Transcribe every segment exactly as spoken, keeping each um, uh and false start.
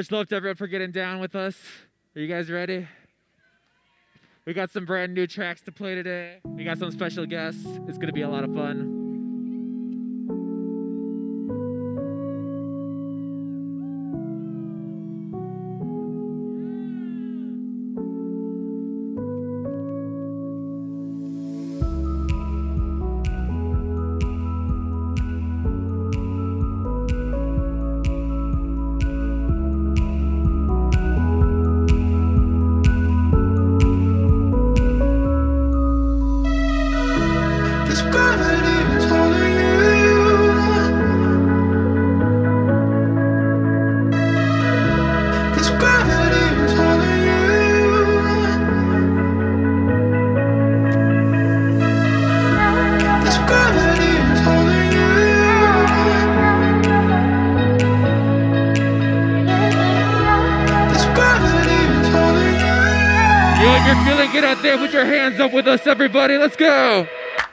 Much love to everyone for getting down with us. Are you guys ready? We got some brand new tracks to play today. We got some special guests. It's gonna be a lot of fun. Get out there, put your hands up with us, everybody. Let's go.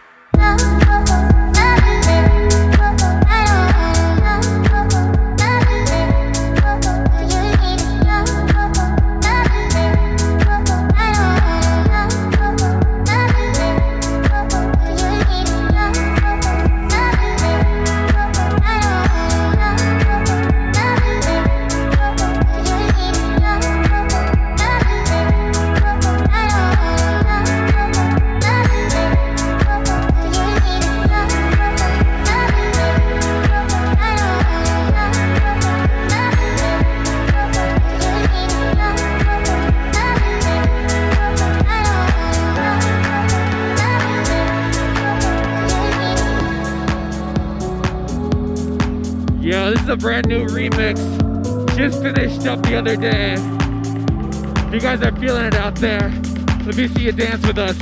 Yo, this is a brand new remix. Just finished up the other day. If you guys are feeling it out there, let me see you dance with us.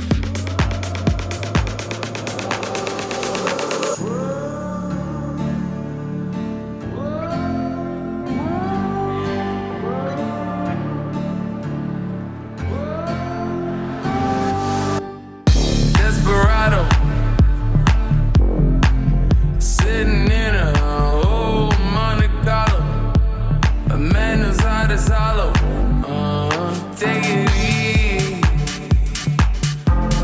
Desperado, sitting in a a man whose heart is hollow. Uh, take it easy.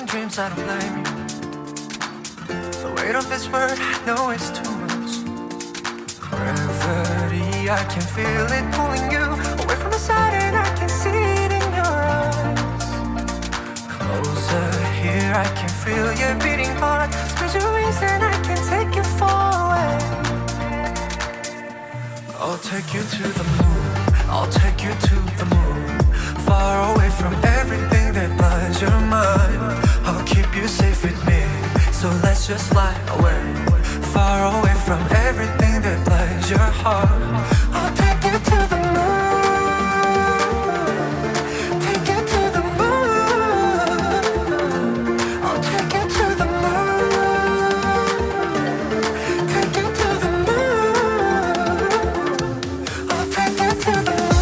dreams, I don't blame you. The weight of this word, I know it's too much. Gravity, I can feel it pulling you away from the side, and I can see it in your eyes. Closer here, I can feel your beating heart. Spread your wings and I can take you far away. I'll take you to the moon, I'll take you to the moon. Far away from everything that blinds your mind. I'll keep you safe with me, so let's just fly away. Far away from everything that blinds your heart. I'll take you to the moon, take you to the moon. I'll take you to the moon, take you to the moon. I'll take you to the moon.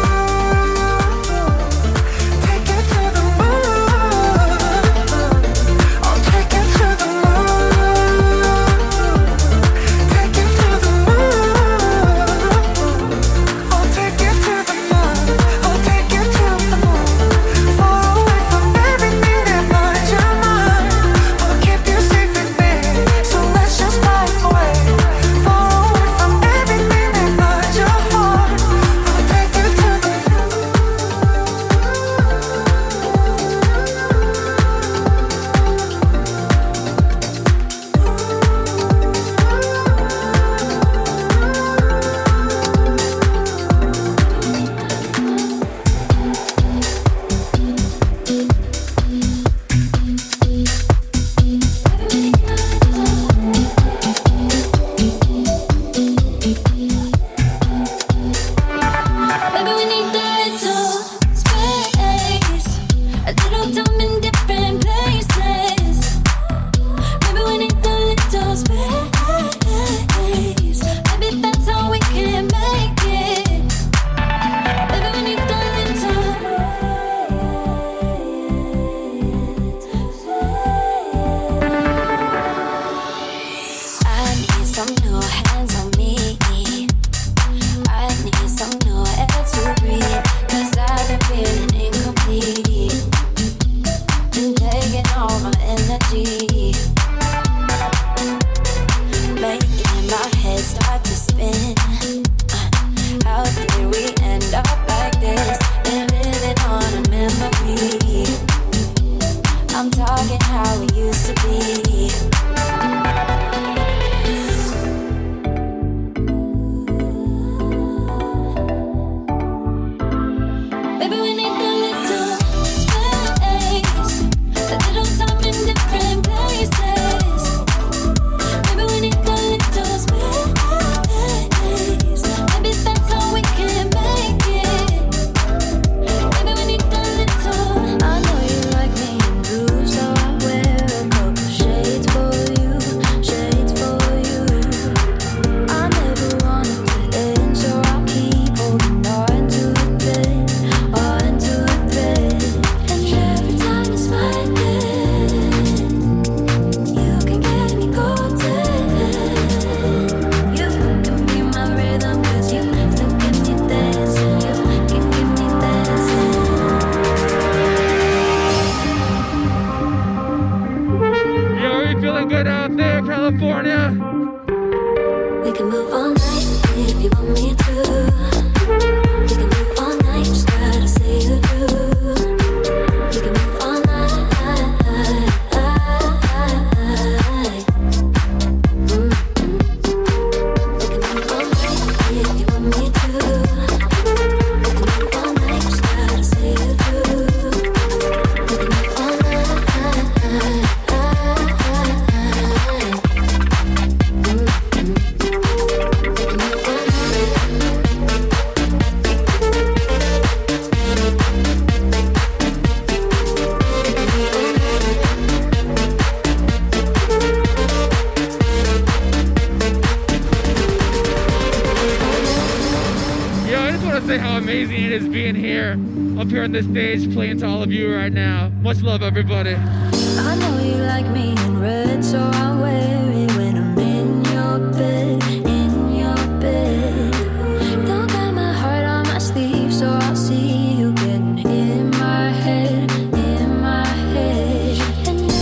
say how amazing it is being here, up here on this stage, playing to all of you right now. Much love, everybody. I know you like me in red, so I'll wear it when I'm in your bed, in your bed. Don't got my heart on my sleeve, so I'll see you getting in my head, in my head. And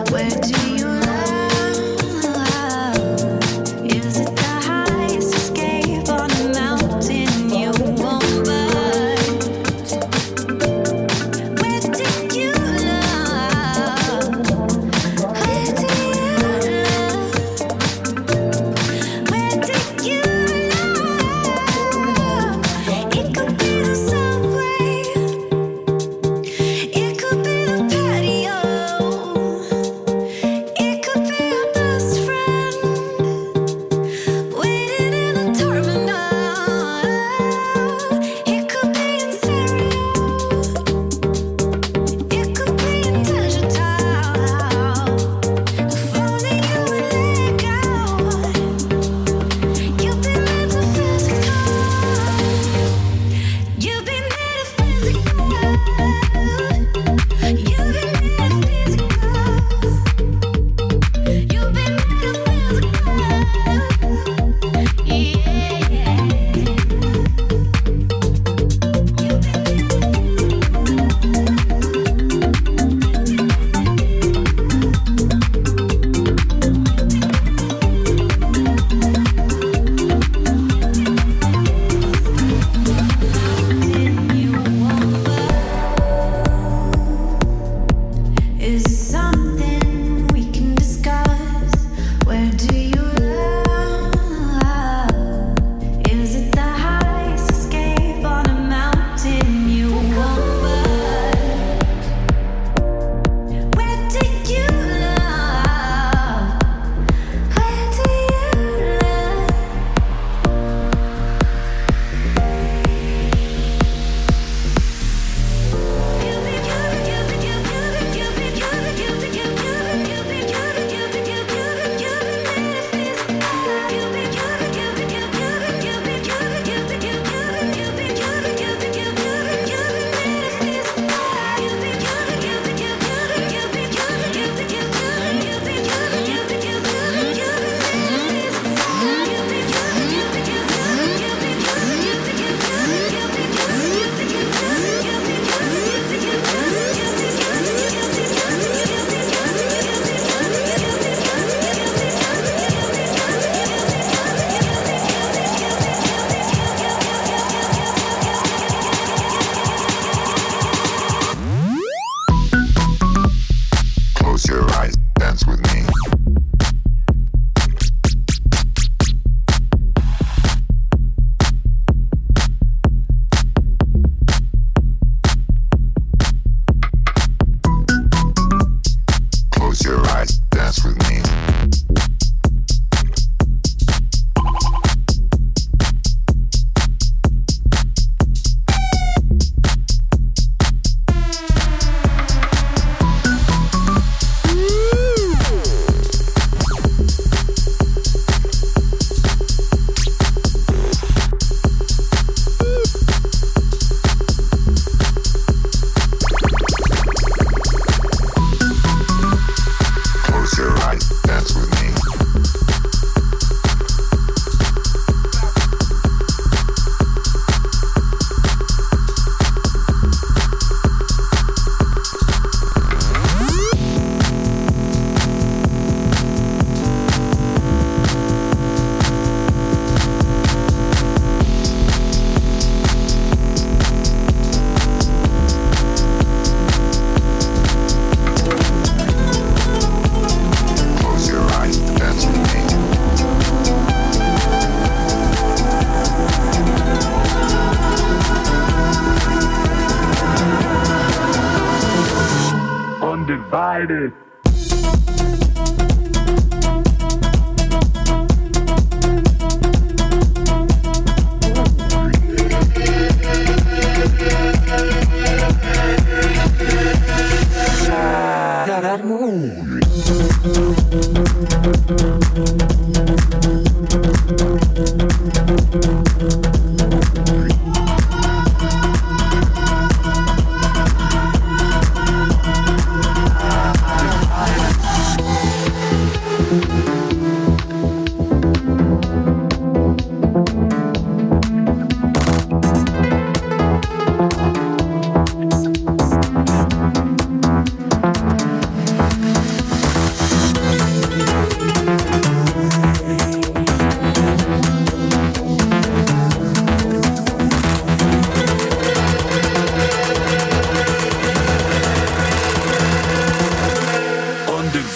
Undivided.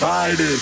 Undivided.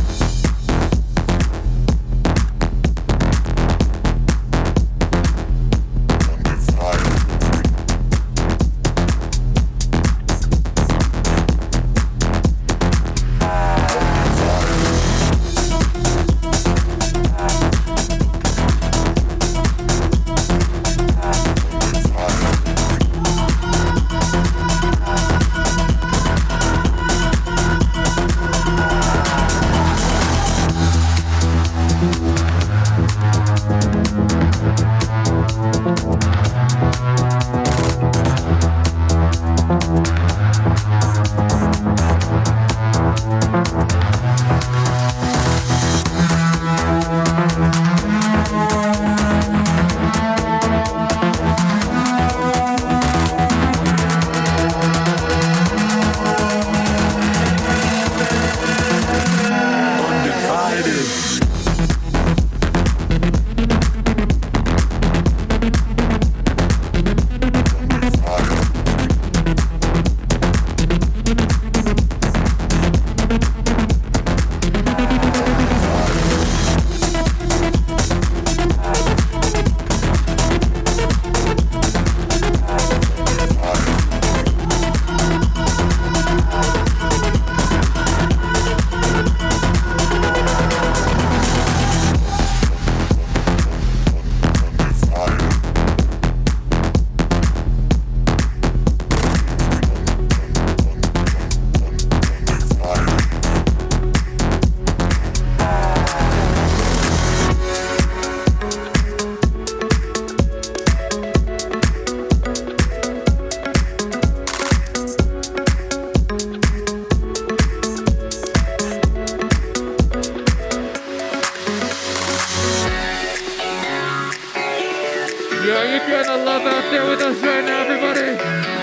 Yo, you feeling the love out there with us right now, everybody?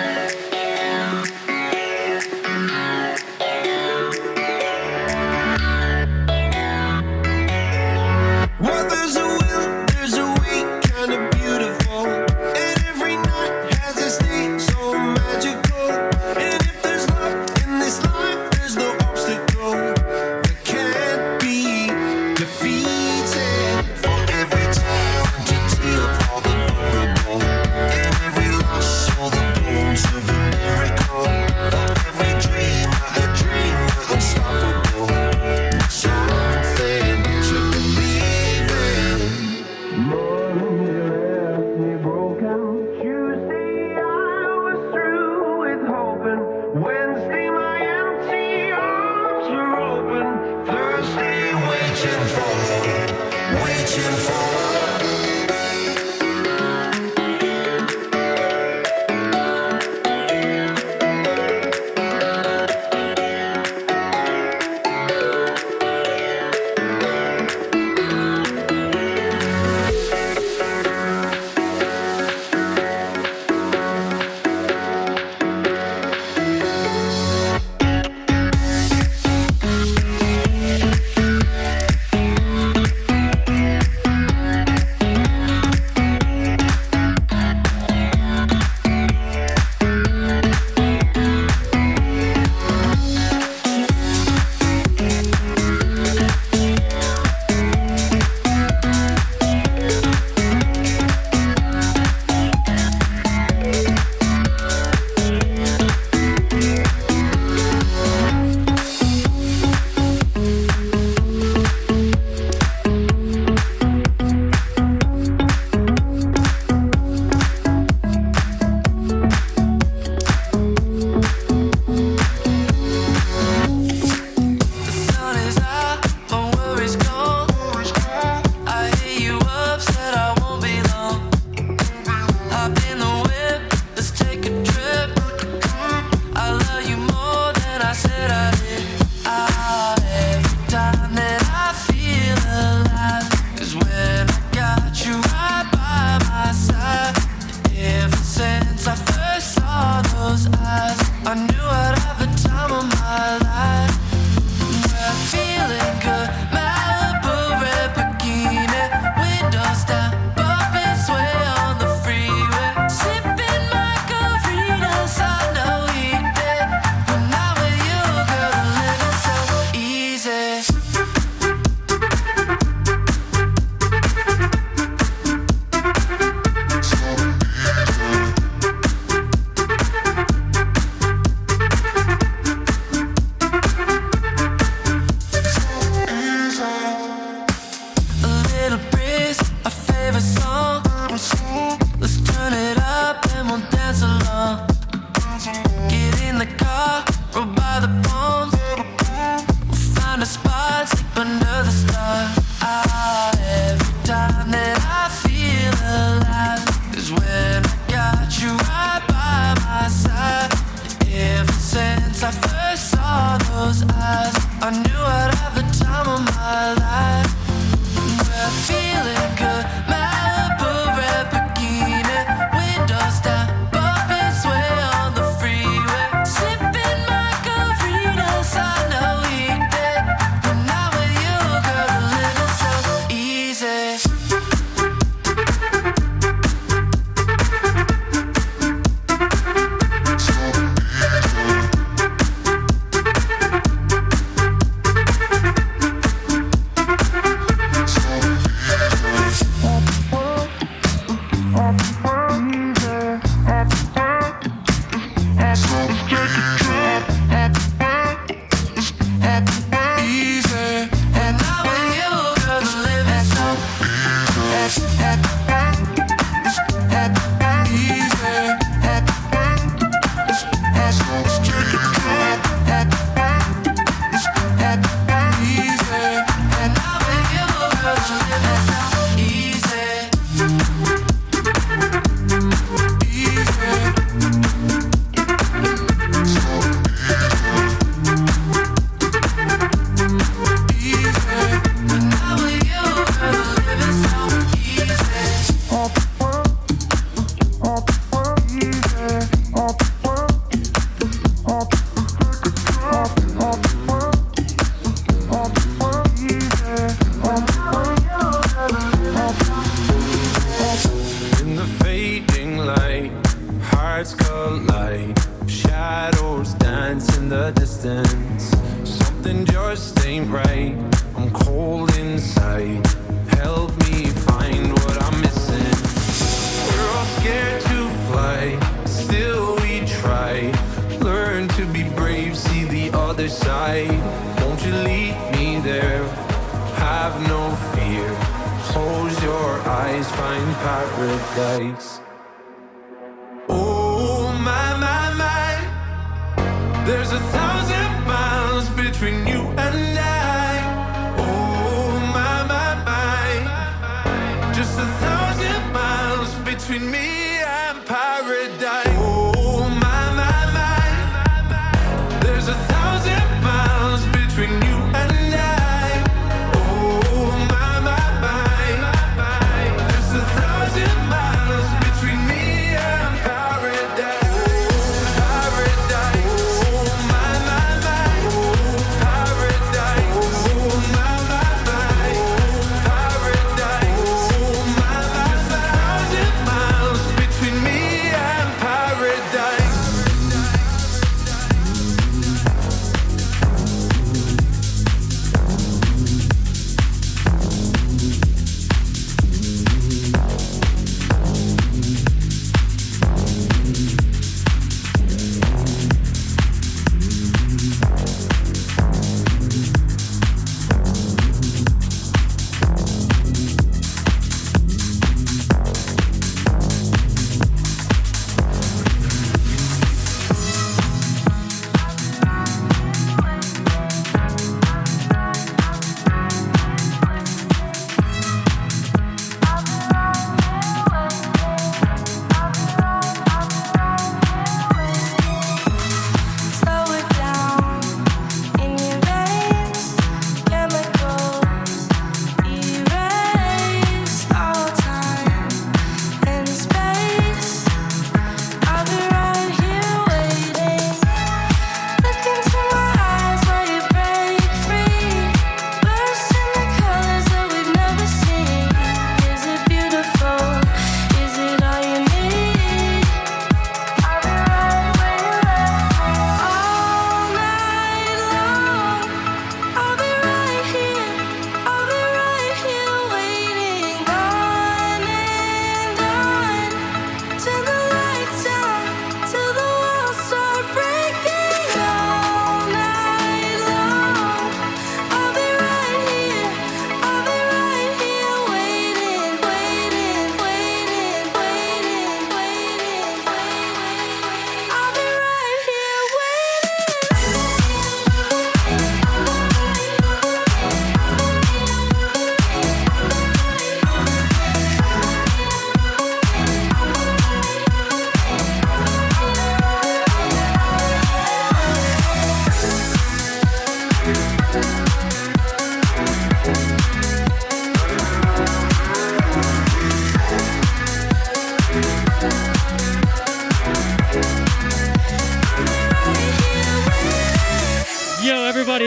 Well, there's a will, there's a way, kind of beautiful. And every night has its day, so magical. And if there's love in this life, there's no obstacle that can't be defeated. For every tragedy of all the vulnerable, and every loss, all the bones of a miracle. For every dream, a dream unstoppable. Something to believe in. Monday left me broken. Tuesday I was through with hoping. Wednesday my empty arms were open. Thursday waiting for, waiting for. under the stars. Every time that I feel alive is when I got you right by my side. Ever since I first saw those eyes, I knew I'd have the time of my life. We're feeling good, Malibu red bikini, windows down, bumping sway on the freeway, sipping margaritas. I know we did, but not with you, girl. The living's so easy. Paradise.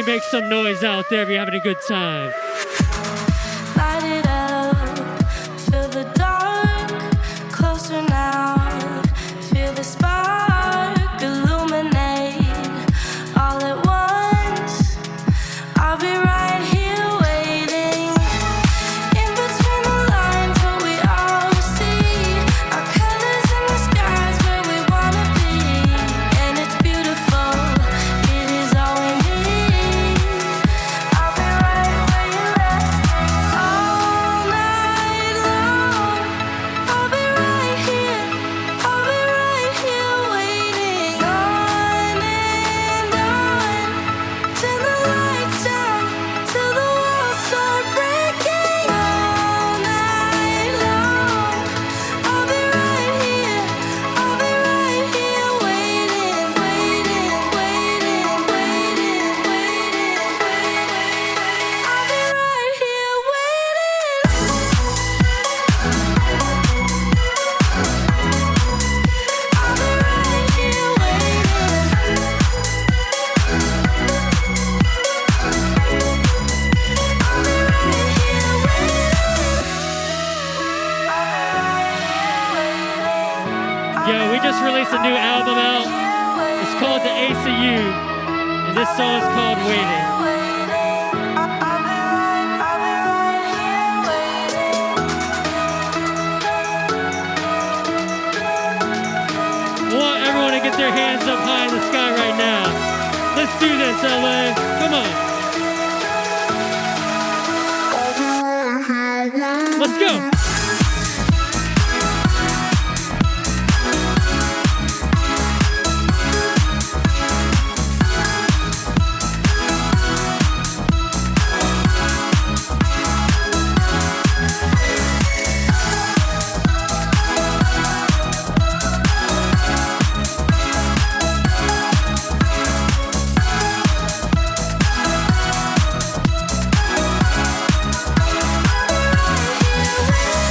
Everybody make some noise out there if you're having a good time. Light it up, feel the dark, closer now, feel the spark, illuminate, all at once, I'll be right here waiting, in between the lines where we all see, our colors in the skies where we wanna be, and it's beautiful, it is all we need, I'll be right where you left me, all night long, I'll be right here, I'll be right here waiting, on and on, till the lights out, till the walls start breaking, all night long, I'll be right here, I'll be right here waiting, waiting, waiting, waiting, waiting, waiting, I'll be right here waiting. I'll be right here Yeah, we just released a new album out. It's called The Ace of You, and this song is called Waiting. I want everyone to get their hands up high in the sky right now. Let's do this, L A. Come on. Let's go. waiting.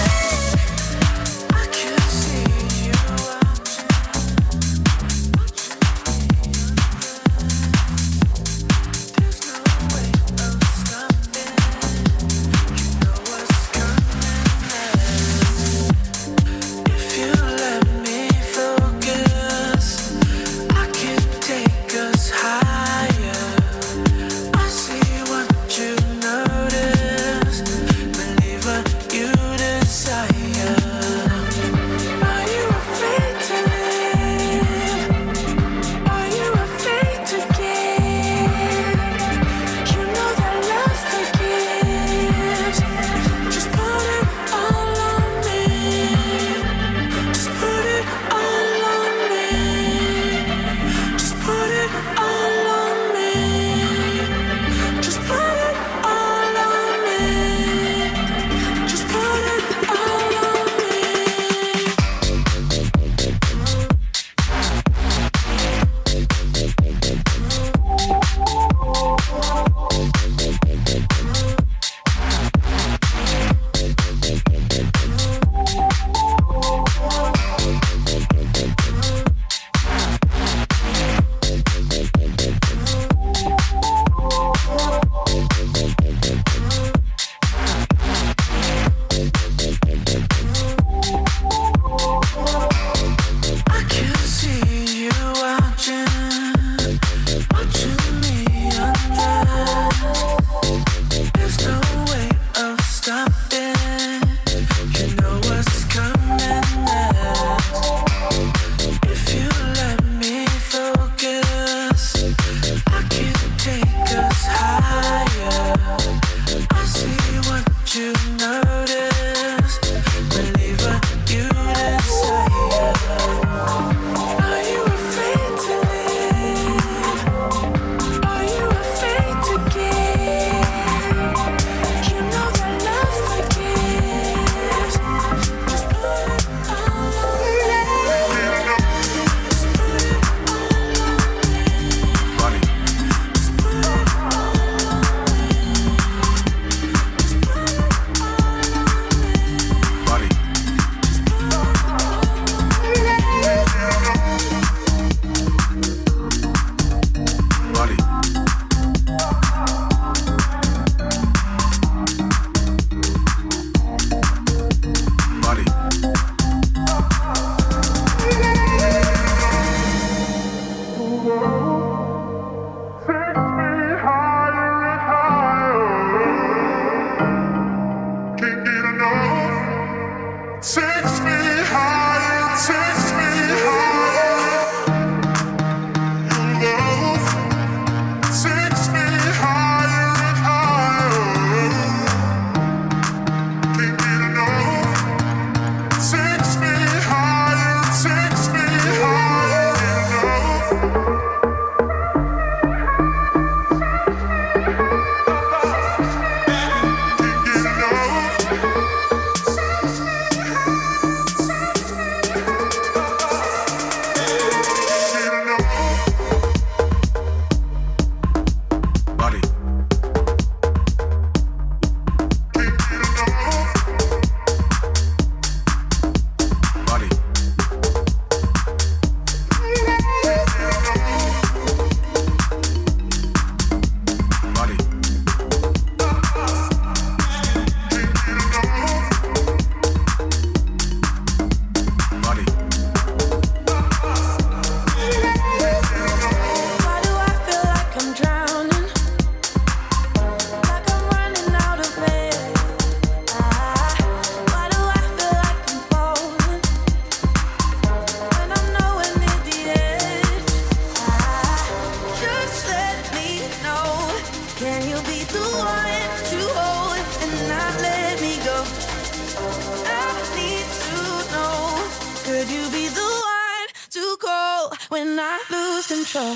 when I lose control.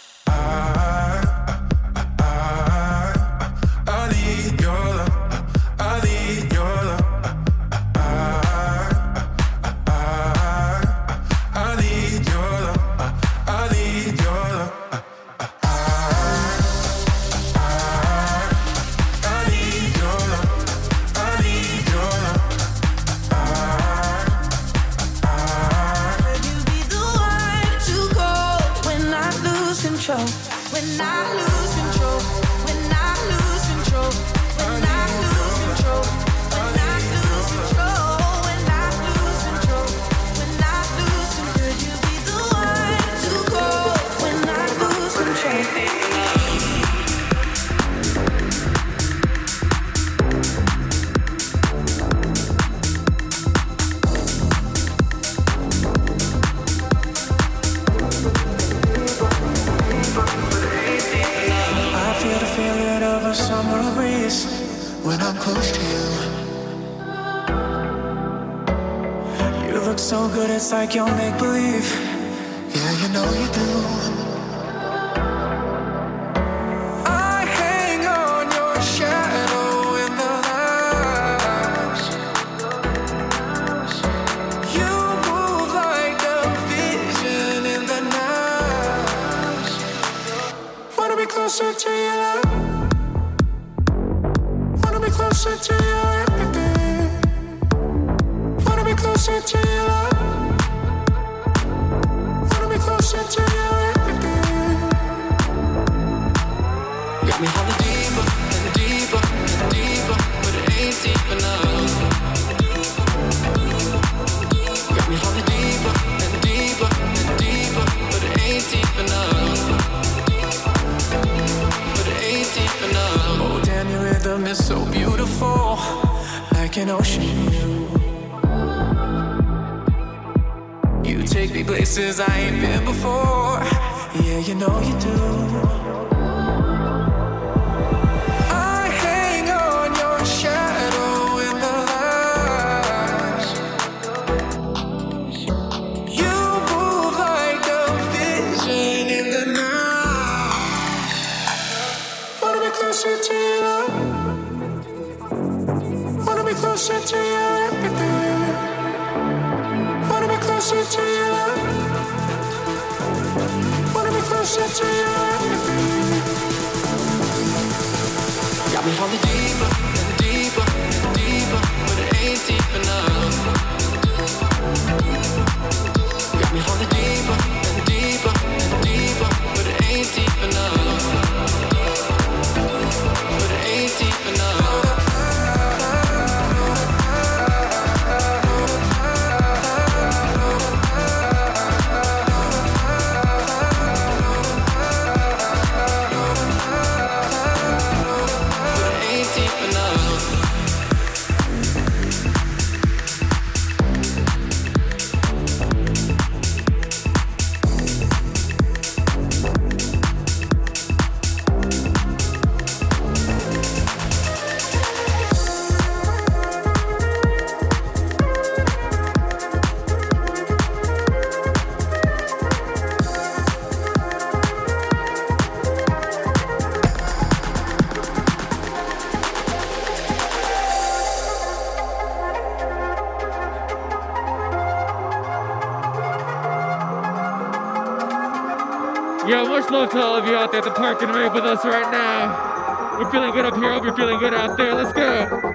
I need your love. I need your love. I, I, I need your love. I need your love. When I lose control, when I lose control, when I lose control, when I lose control, when I lose control, when I lose control, could you be the one to go when I lose control? Summer breeze when I'm close to you. You look so good, it's like you'll make believe. Yeah, you know you do. I hang on your shadow in the light. You move like a vision in the night. Wanna be closer to you, love. Closer to your everything. Wanna be closer to your love. Wanna be closer to your everything. Got me falling deeper and deeper and deeper, but it ain't deep enough. Got me falling deeper and deeper and deeper, but it ain't deep enough. But it ain't deep enough. Oh damn, your rhythm is so beautiful, like an ocean view. You take me places I ain't been before. Yeah, you know you do. I hang on your shadow in the light. You move like a vision in the night. Wanna be closer to you, love. Wanna be closer to your everything. Wanna be closer to your love. Wanna be closer to your everything. Got me falling deeper and deeper and deeper, but it ain't deep enough. Got me falling deeper and deeper and deeper, but it ain't deep enough. But it ain't deep enough. Yo, much love to all of you out there at the park and rave with us right now. We're feeling good up here. Hope you're feeling good out there. Let's go.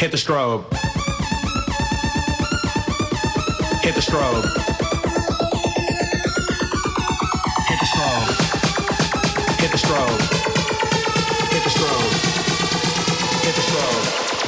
Hit the strobe. Hit the strobe. Hit the strobe. Hit the strobe. Hit the strobe. Hit the strobe.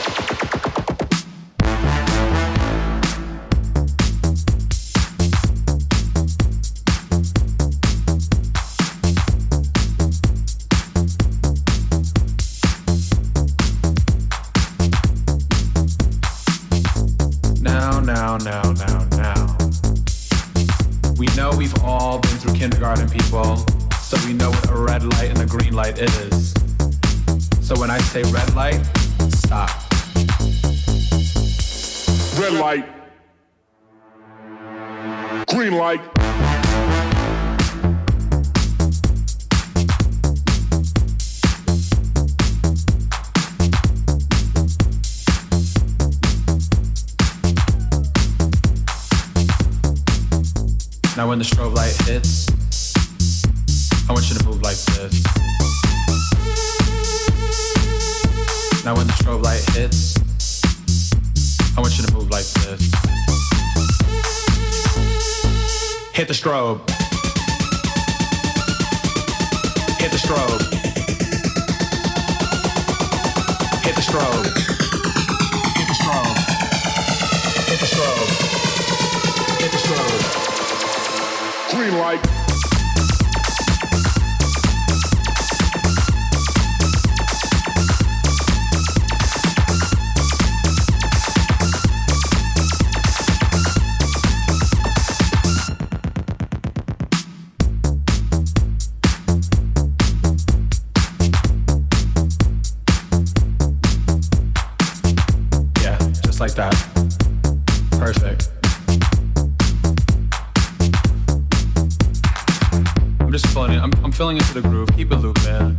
Now, now, now, now, now. We know we've all been through kindergarten, people, so we know what a red light and a green light is. So when I say red light, stop. Red light. Green light. Now when the strobe light hits, I want you to move like this. Now when the strobe light hits, I want you to move like this. Hit the strobe. Hit the strobe. Hit the strobe. Hit the strobe. Hit the strobe. Hit the strobe. Green light. Yeah, just like that. Perfect. I'm just feeling it. I'm, I'm feeling into the groove. Keep it looping.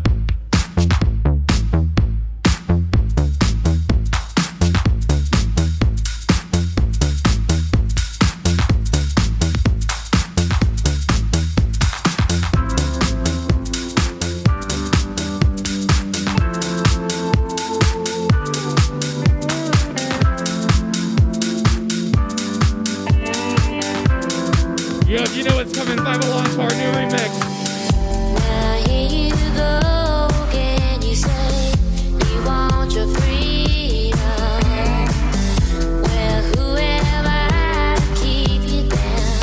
Yo, if you know what's coming, five along to our new remix. Now here you go again. You say you want your freedom. Well, who am I to keep you down?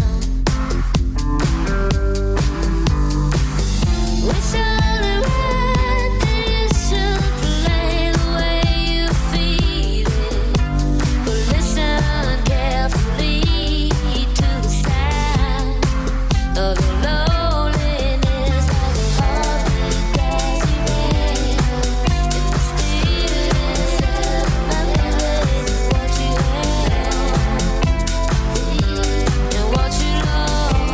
It's all around that you should play the way you feel it. But listen carefully to the sound of your loneliness, like a heartbeat as you rain. In the stillness of my memories, what you have and what you lost,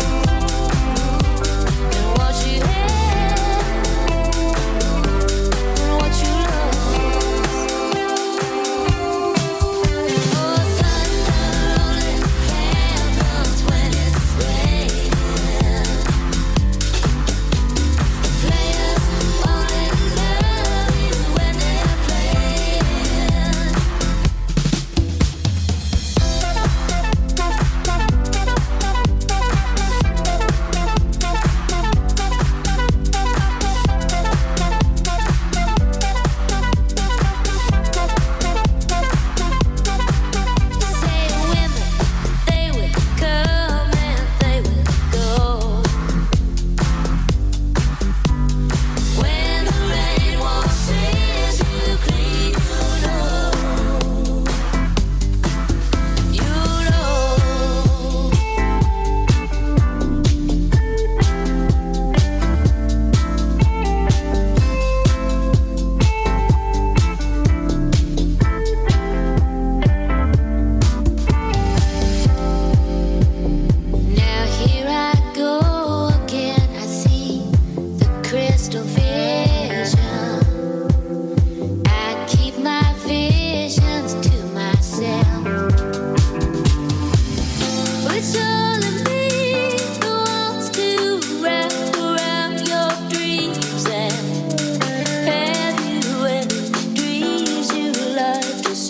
and what you have and what you lost. Oh, thunder rolling candles when it's raining. Players only love you when they're playing. Say women, they will come and they will go. When the rain washes you clean, you know, you know. Now here I go again. I see the crystal vision. I keep my visions to myself. It's all in me that wants to wrap around your dreams and have you in the dreams you love to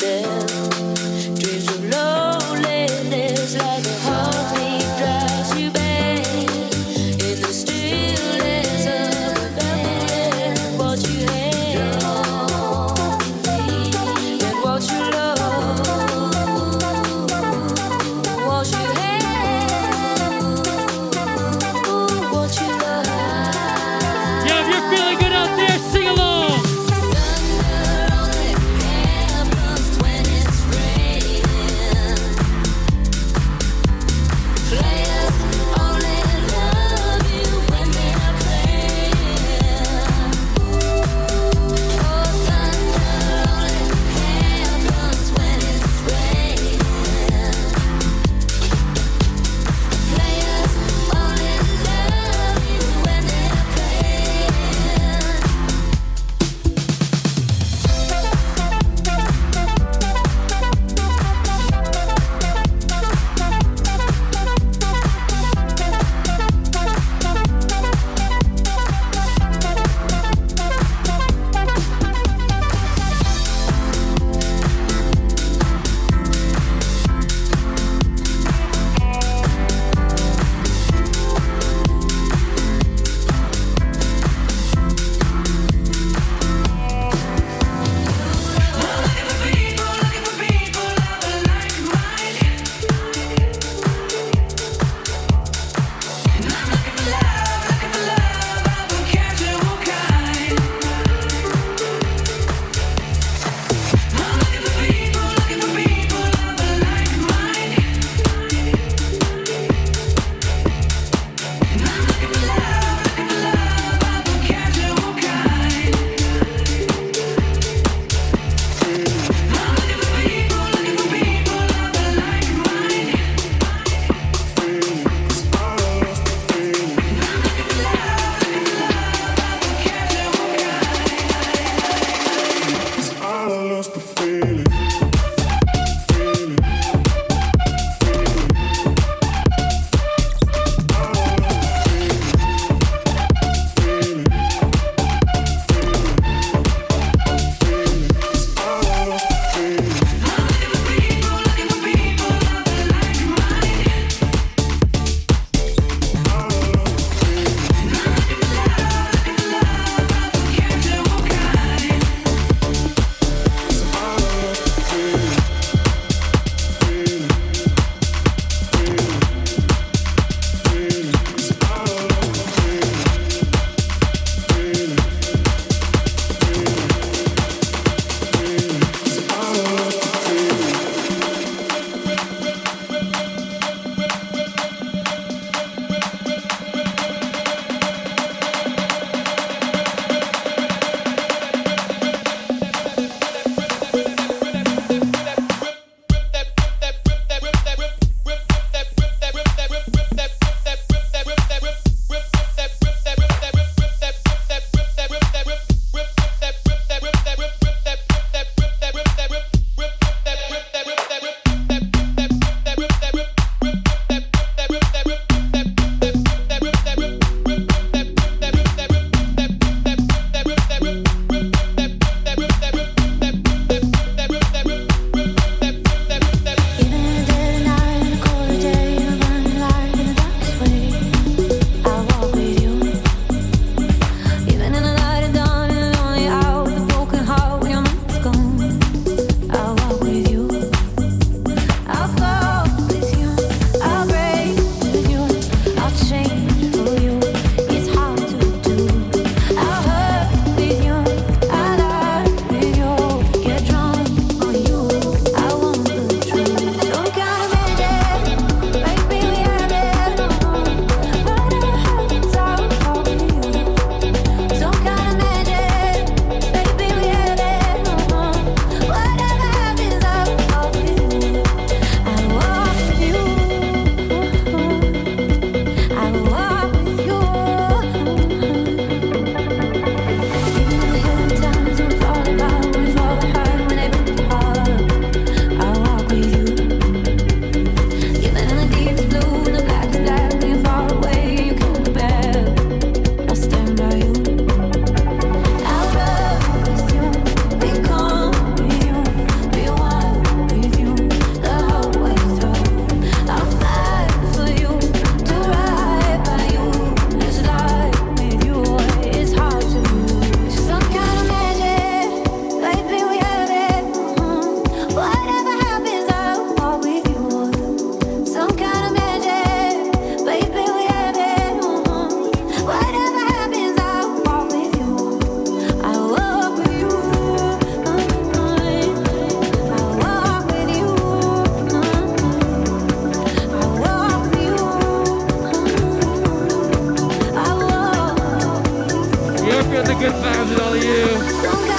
feeling the good vibes with all of you.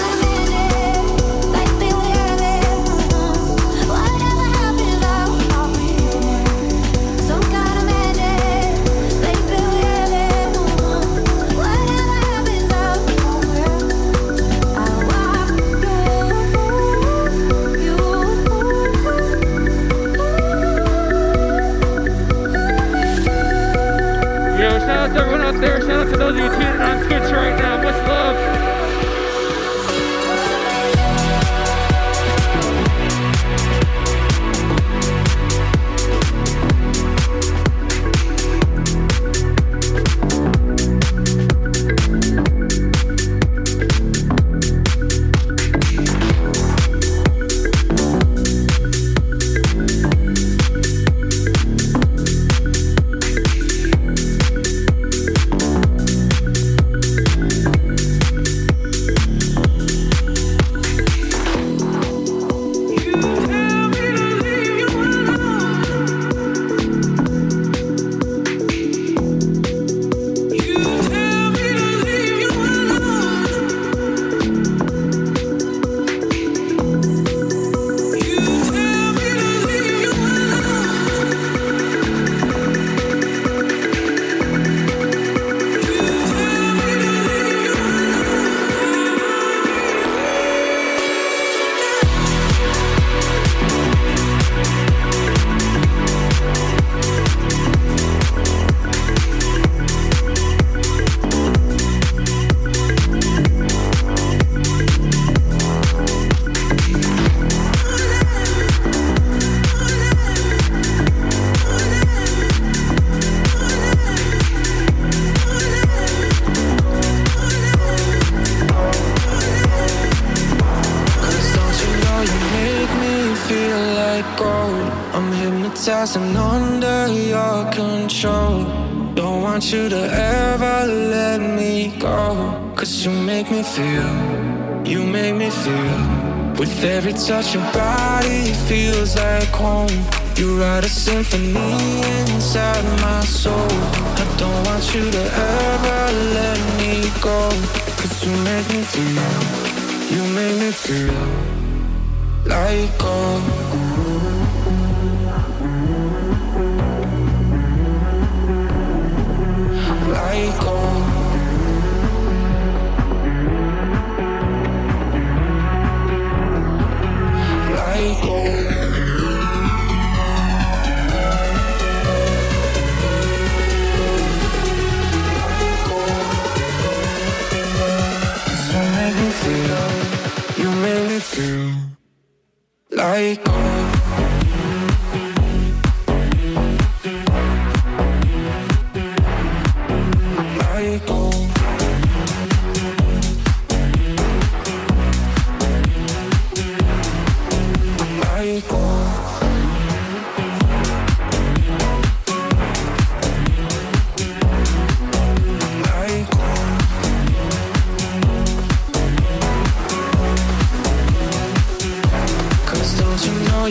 Shout out to everyone out there. Shout out to those of you tuning in on Twitch right now. Much love. And under your control, don't want you to ever let me go. Cause you make me feel, you make me feel. With every touch your body feels like home. You write a symphony inside my soul. I don't want you to ever let me go. Cause you make me feel, you make me feel like gold. Like gold. Like gold. You make me feel, you make me feel like gold. Don't you know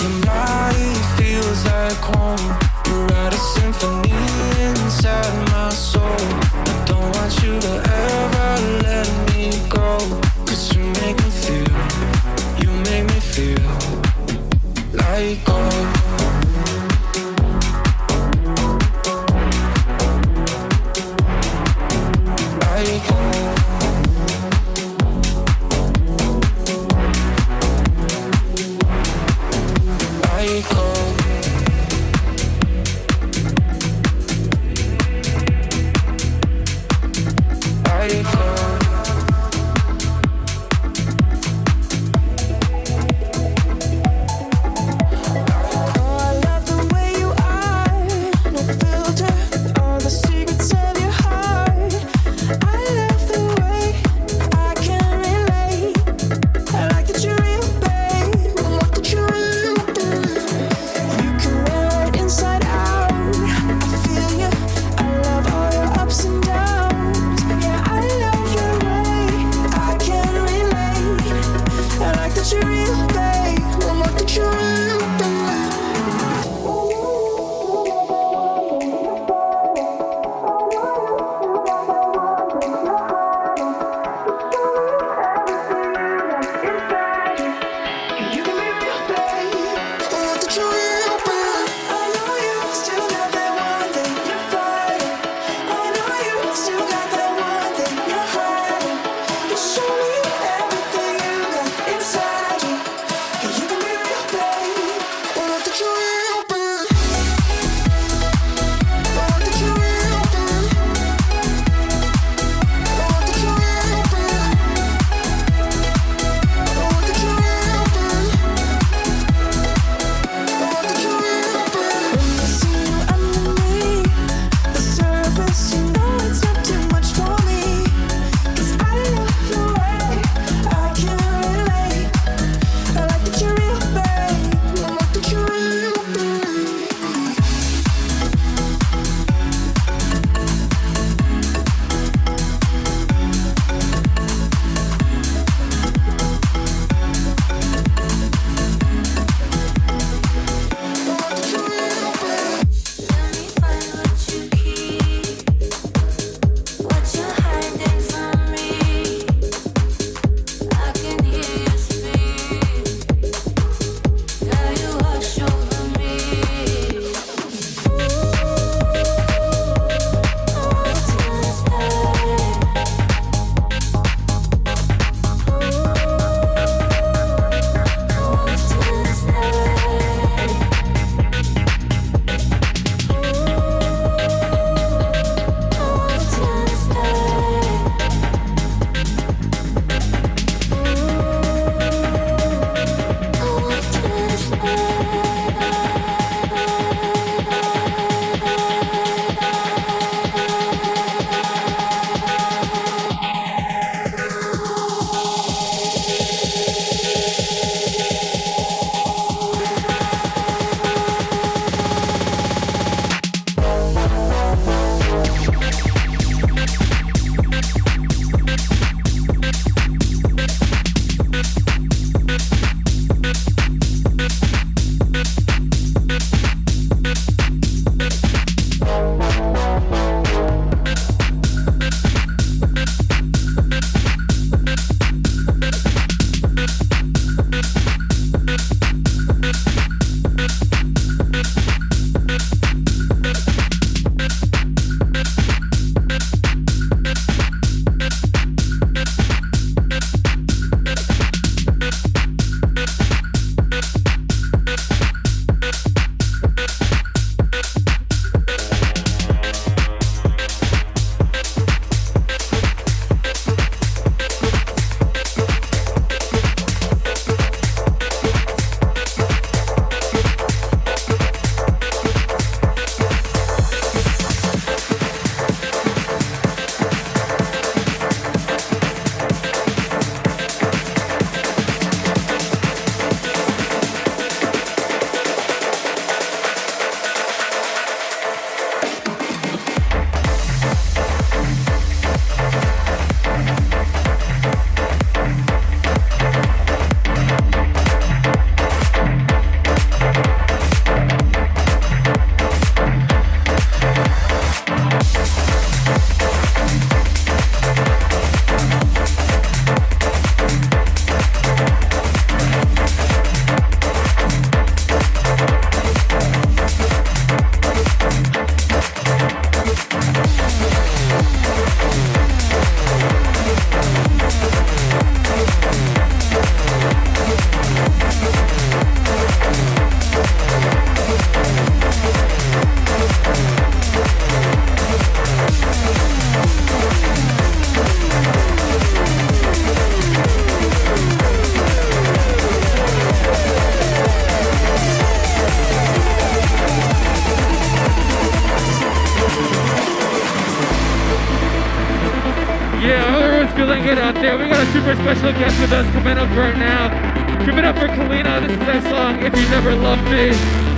everyone's feeling good out there. We got a super special guest with us coming up right now. Give it up for Kalina. This is their song, If You Never Loved Me.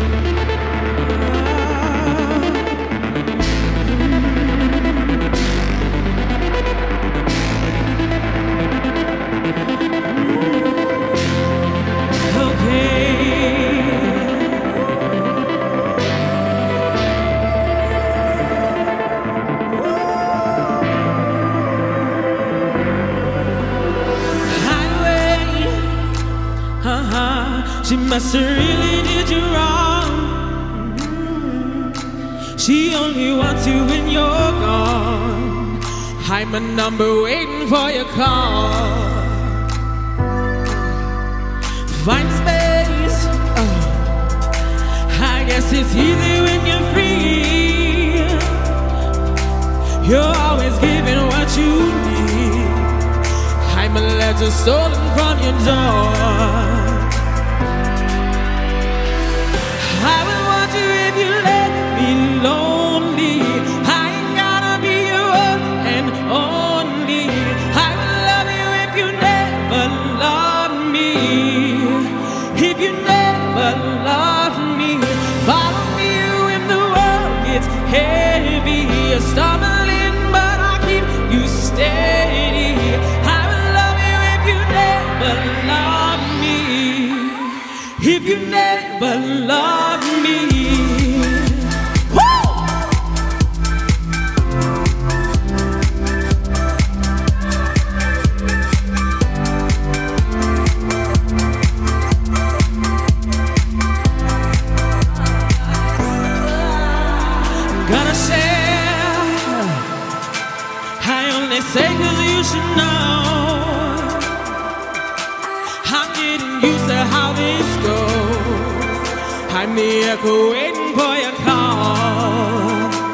She must have really did you wrong. She only wants you when you're gone. I'm a number waiting for your call. Find space. Oh. I guess it's easy when you're free. You're always giving what you need. I'm a letter stolen from your door. I will want you if you let me lonely. I ain't gotta be your one and only. I will love you if you never love me. If you never love me, follow me when the world gets heavy. You're stumbling, but I keep you steady. I will love you if you never love me. If you never love me. Woo! I'm gonna share. I only say 'cause you should know. I'm getting used to how this goes. I'm the echo waiting for your call.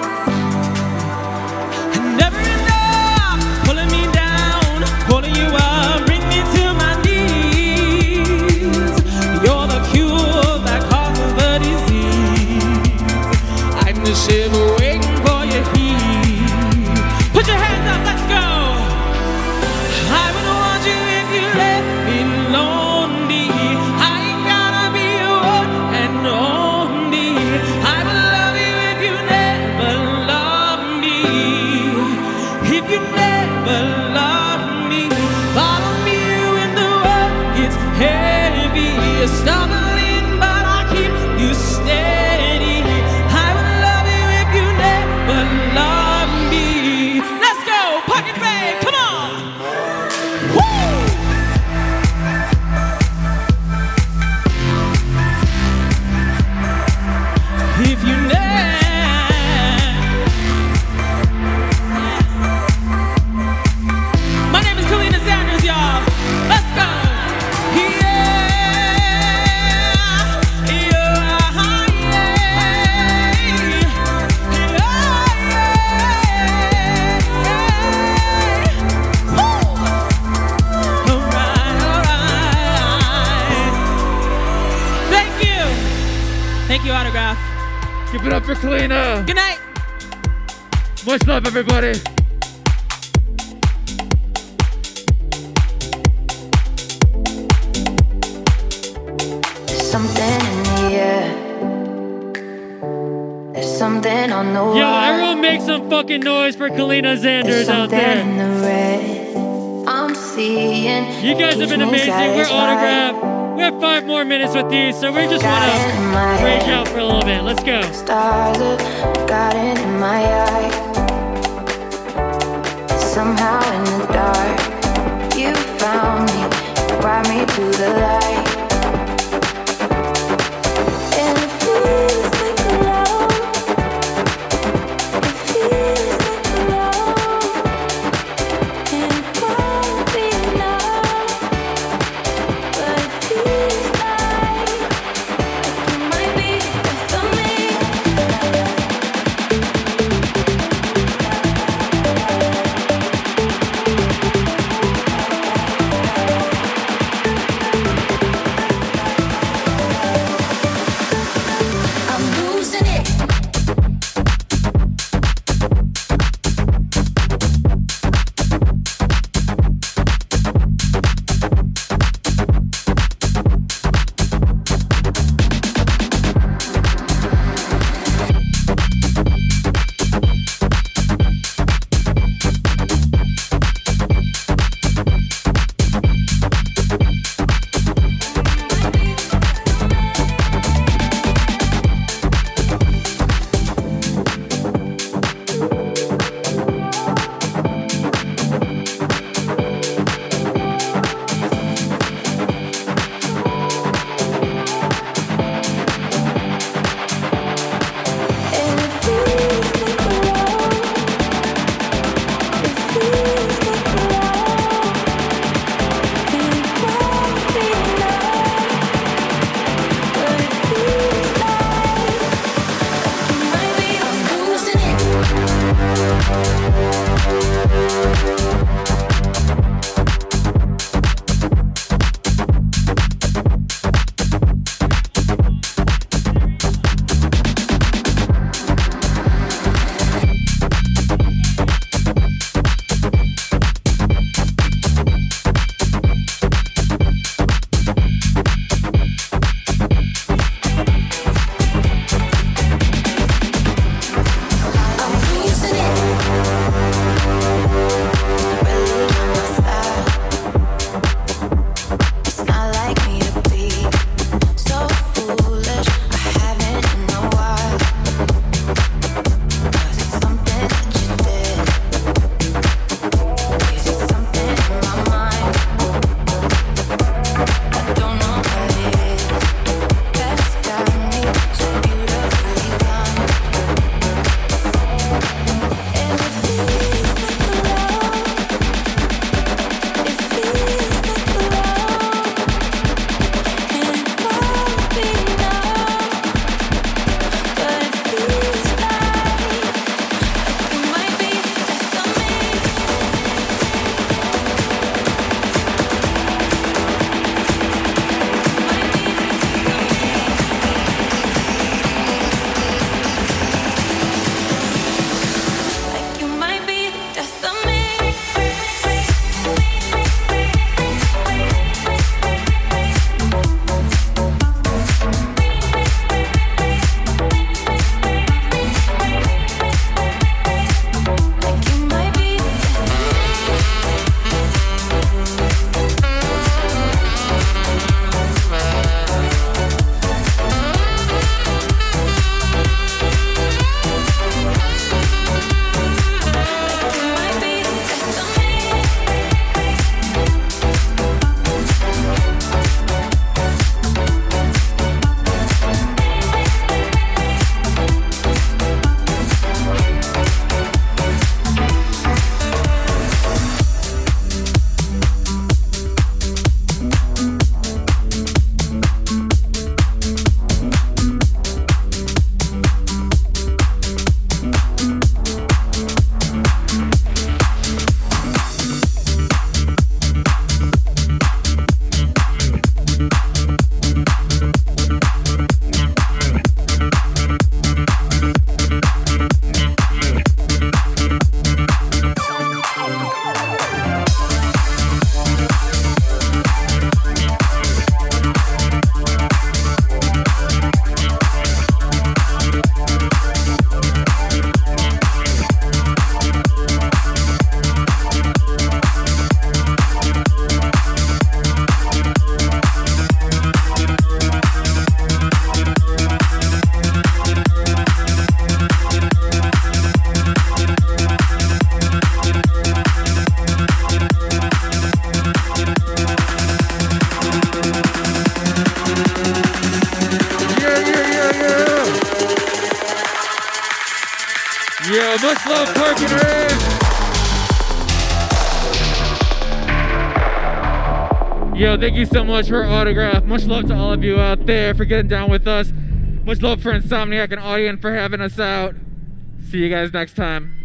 And never enough, pulling me down, pulling you up, bring me to my knees. You're the cure that causes the disease. I'm the shiver waiting for your heat. Put your hands up, let's go. I would want you if you let me lonely. I ain't gotta be your one and only. I will love you if you never love me. If you never love me, follow me when the world gets heavy. You're stumbling, but I keep you steady. I will love you if you never love me. Let's go, Pocket Ray, come on. Woo! If you never. My name is Kalina Sanders, y'all. Let's go. Yeah, yeah, yeah, yeah. Woo! All right, all right. Thank you. Thank you, Autograph. Give it up for Kalina. Good night. Much love, everybody. There's something in the air. There's something on the wall. Yo, everyone make some fucking noise for Kalina There's Sanders out something there. in the red. I'm seeing. You guys have been keeps me amazing. We're satisfied. autographed. We have five more minutes with these, so we just want Got it in my to rage head. out for a little bit. Let's go. Stars have gotten in my eye. Somehow in the dark, you found me, brought me to the light. And it feels like love. It feels like love. And it won't be enough. But it feels like, like you might be for me. Much love, Park and Rave. Yo, thank you so much for our autograph. Much love to all of you out there for getting down with us. Much love for Insomniac and Audien for having us out. See you guys next time.